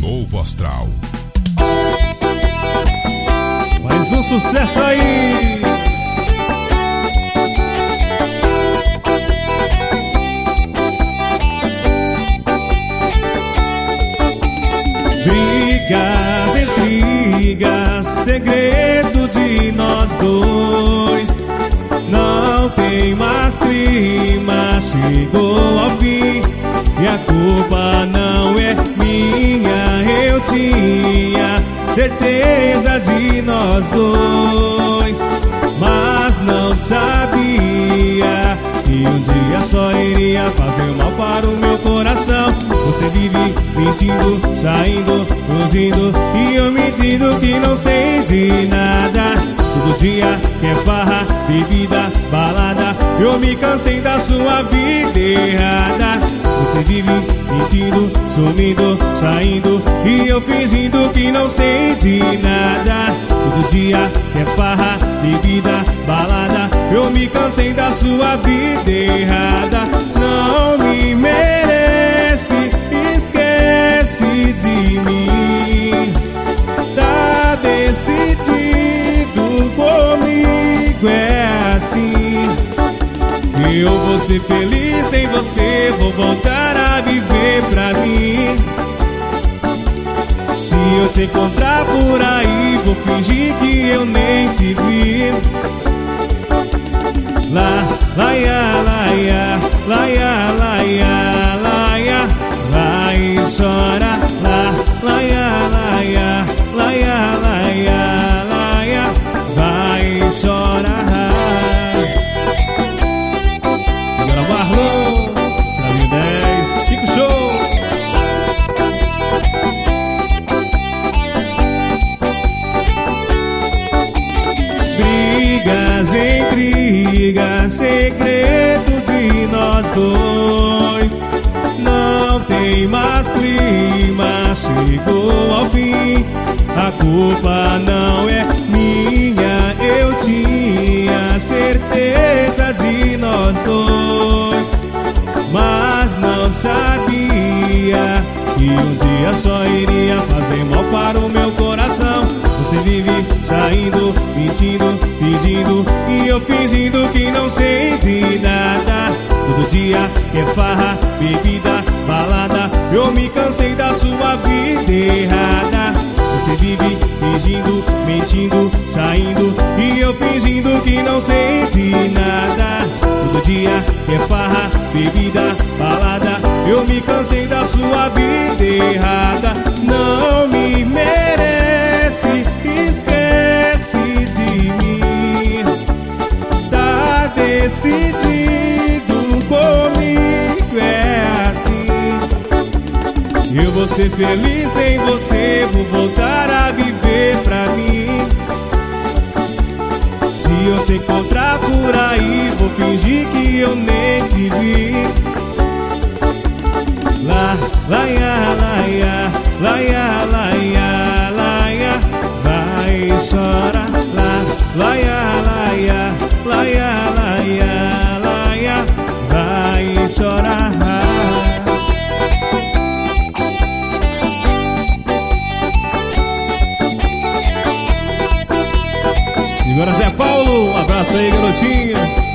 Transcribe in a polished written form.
Novo Astral. Mais um sucesso aí. Brigas, intrigas, segredo de nós dois. Não tem mais clima, chegou ao fim e a culpa não é minha. Eu tinha certeza de nós dois, mas não sabia que um dia só iria fazer mal para o meu coração. Você vive mentindo, saindo, fugindo, e eu mentindo que não sei de nada. Todo dia quer farra, bebida, balada, eu me cansei da sua vida errada. Você vive mentindo, sumindo, saindo, e eu fingindo que não sei de nada. Todo dia quer farra, bebida, balada, eu me cansei da sua vida errada. Não me merece, esquece de mim. Tá decidido, comigo é assim. Eu vou ser feliz sem você, vou voltar a viver pra mim. Se eu te encontrar por aí, vou fingir que eu nem te vi. Lá, laia, laia, laia, laia, laia, lá e chora. Lá, laia, laia, laia, laia, laia, vai e chora. Segura Marlon, Brasil 10, Kiko Show. Brigas, intrigas, segredo de nós dois. Não tem mais clima, chegou ao fim. A culpa não é minha, eu tinha certeza de nós dois, mas não sabia que um dia só iria fazer mal para o meu coração. Você vive saindo, mentindo, fingindo, e eu fingindo que não sei de nada. Todo dia é farra, bebida, balada, eu me cansei da sua vida errada. Você vive fingindo, mentindo, saindo, e eu fingindo que não sei de nada. Todo dia é farra, bebida, balada, eu me cansei da sua vida errada. Não me merece, esquece de mim. Tá decidido, comigo é assim. Eu vou ser feliz sem você, vou voltar a viver pra mim. Se eu te encontrar por aí, vou fingir que eu nem te vi. Lá, laia, laia, laia, laia, laia, vai e chora. Lá, laia, laia, laia, laia, laia, vai e chora. Segura Zé Paulo, um abraço aí, garotinho.